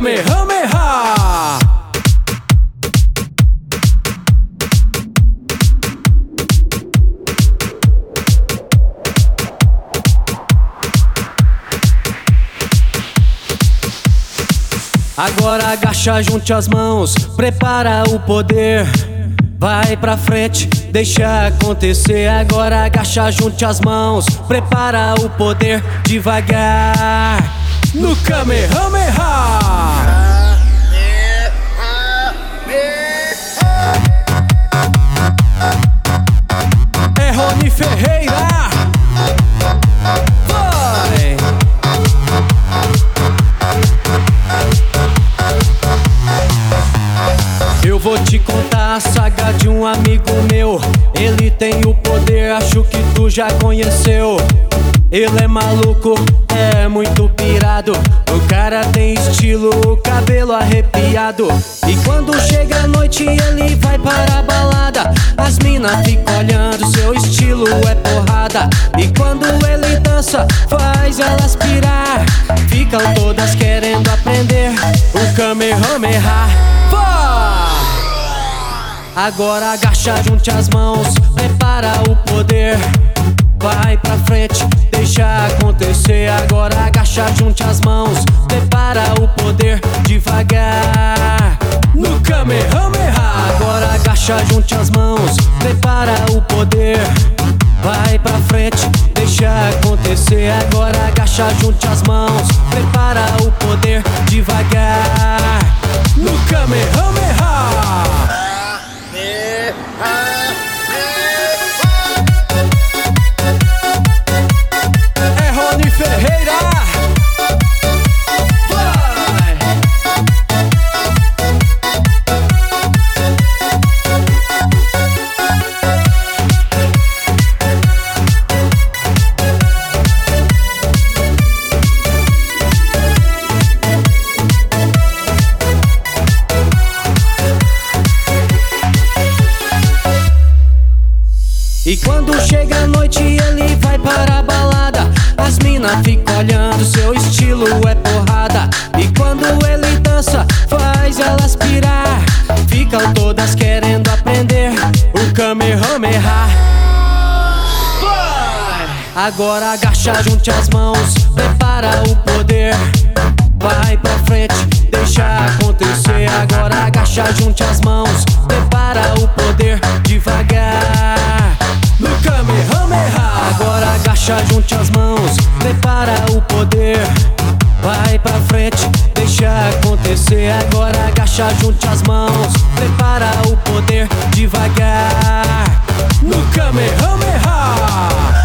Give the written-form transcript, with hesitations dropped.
Kamehameha. Agora agacha, junte as mãos, prepara o poder. Vai pra frente, deixa acontecer. Agora agacha, junte as mãos, prepara o poder. Devagar, no Kamehameha. É Rony Ferreira. Vai! Eu vou te contar a saga de um amigo meu. Ele tem o poder, acho que tu já conheceu. Ele é maluco, é muito pirado. O cara tem estilo, o cabelo arrepiado. E quando chega a noite ele vai para a balada. As mina ficam olhando, seu estilo é porrada. E quando ele dança, faz elas pirar. Ficam todas querendo aprender o Kamehameha. Agora agacha, junte as mãos, prepara o poder. Vai pra frente, deixa acontecer. Agora agacha, junte as mãos, prepara o poder. Devagar, no Kamehameha. Agora agacha, junte as mãos, prepara o poder. Vai pra frente, deixa acontecer. Agora agacha, junte as mãos, prepara o poder. Devagar, no Kamehameha. É Rony Ferreira. Vai! E quando chega a noite ele vai para a balada. As mina ficam olhando, seu estilo é porrada. E quando ele dança, faz elas pirar. Ficam todas querendo aprender o Kamehameha. Agora agacha, junte as mãos, prepara o poder. Vai pra frente, deixa acontecer. Agora agacha, junte as mãos, prepara o poder. Devagar, no Kamehameha. Agora agacha, junte as mãos, prepara o poder. Vai pra frente, deixa acontecer. Agora agacha, junte as mãos, prepara o poder. Devagar, no Kamehameha.